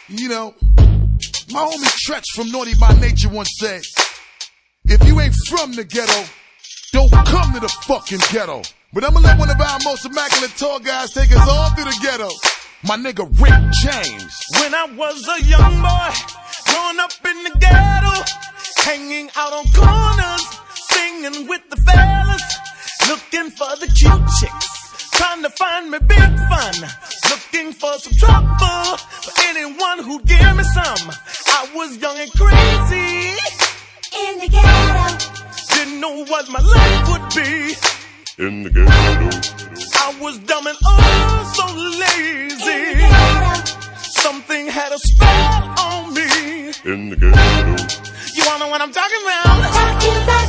You know, my homie Tretch from Naughty by Nature once said, if you ain't from the ghetto, don't come to the fucking ghetto. But I'ma let one of our most immaculate tall guys take us all through the ghetto. My nigga Rick James. When I was a young boy, growing up in the ghetto, hanging out on corners, singing with the fellas, looking for the cute chicks, trying to find me big fun, looking for some trouble, for anyone who'd give me some. I was young and crazy in the ghetto. Didn't know what my life would be in the ghetto. I was dumb and oh so lazy. Something had a spell on me in the ghetto. You wanna know what I'm talking about?